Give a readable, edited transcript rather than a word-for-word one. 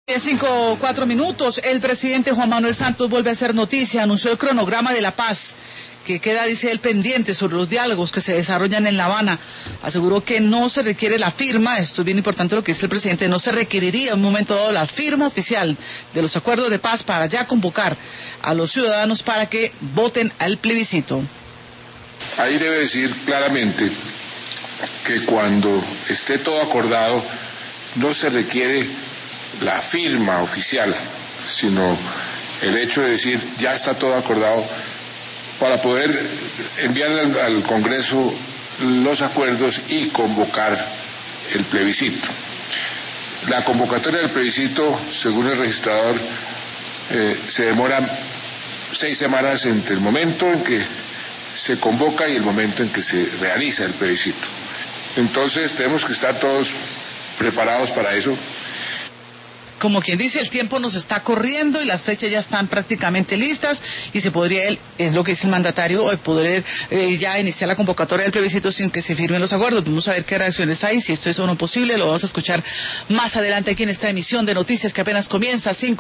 5:04. El presidente Juan Manuel Santos vuelve a hacer noticia, anunció el cronograma de la paz, que queda, dice él, pendiente sobre los diálogos que se desarrollan en La Habana. Aseguró que no se requiere la firma, esto es bien importante lo que dice el presidente, no se requeriría en un momento dado la firma oficial de los acuerdos de paz para ya convocar a los ciudadanos para que voten al plebiscito. Ahí debe decir claramente que cuando esté todo acordado no se requiere la firma oficial, sino el hecho de decir ya está todo acordado para poder enviar al Congreso los acuerdos y convocar el plebiscito. La convocatoria del plebiscito, según el registrador, se demora 6 semanas entre el momento en que se convoca y el momento en que se realiza el plebiscito. Entonces tenemos que estar todos preparados para eso. Como quien dice, el tiempo nos está corriendo y las fechas ya están prácticamente listas y se podría, es lo que dice el mandatario, poder ya iniciar la convocatoria del plebiscito sin que se firmen los acuerdos. Vamos a ver qué reacciones hay, si esto es o no posible, lo vamos a escuchar más adelante aquí en esta emisión de noticias que apenas comienza.